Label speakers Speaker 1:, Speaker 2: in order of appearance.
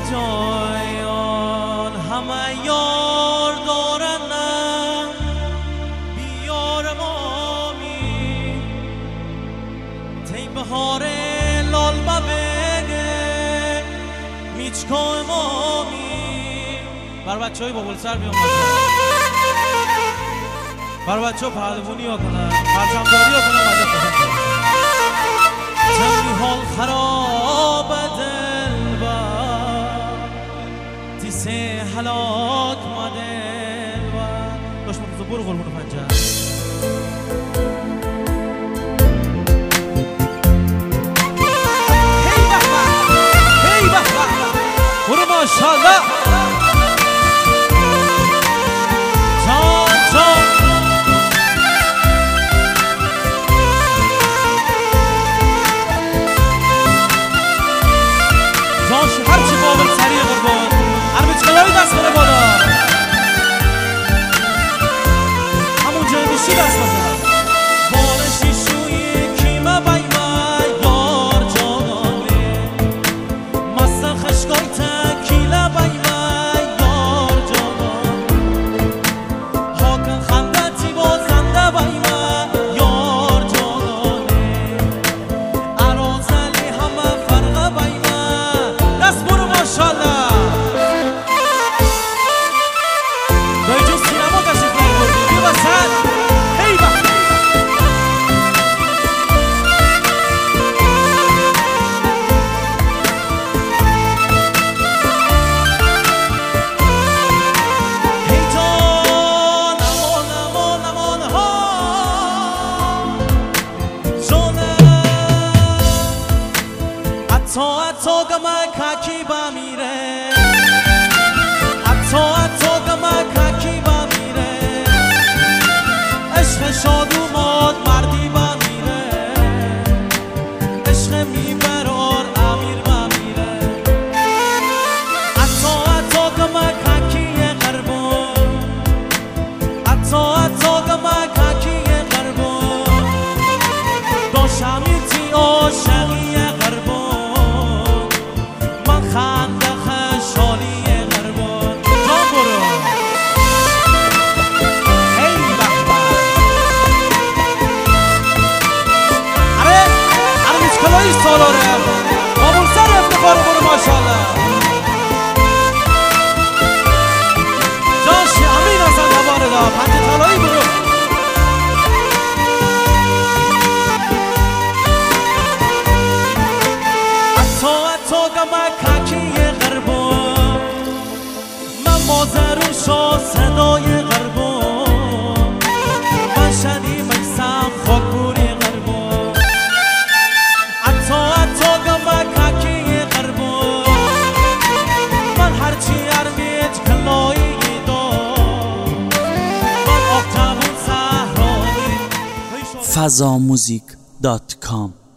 Speaker 1: جایان همه یار دارنم بیار مامی تی بهار لال ببگه میچکای مامی بر بچه های بابل سر بیام بر بچه ها پهلوانی ها کنن پرچمداری ها کنن مدد کنن تمی حال خراب دل بر تیسه حلاک مدل بر داشت مخصوص برو قربون پنجه هی بخبه برو ماشالله هرچی بابل سریع قربان هرمی چلوی دست کنه بالا همون جای میشی دست بزن بارشی شوی کیمه بیمه یار جانانه مستن خشکای تکیله بیمه یار جانانه حاکن خندتی بازنده بیمه یار جانانه عرازلی همه فرقه بیمه ماشالله دایی جو سینما کشید بردی بی وسط هی بخت هی جان امان امان امان ها جانه حتی گمه ککی بمیره حتی گمه ککی بمیره عشق شاد اومد مردی بمیره عشق میبرار امیر بمیره حتی گمه ککی قربون حتی گمه ککی قربون داشمیتی عاشقی قربون خنده خشالی قربان جان برو هی بخبه اره میچکلایی سالاره بابول سر افتخار برو ماشالله جاشی امین اصلا دواره دا پنجه تالایی برو حتی گمه ککی قربان من مازرون شا صدای قربان من شدی میسم خاکبوری قربان حتی گمه ککی قربان من هرچی ارمیج کلایی دار من آفتابون سهرانی
Speaker 2: fazamuzik.com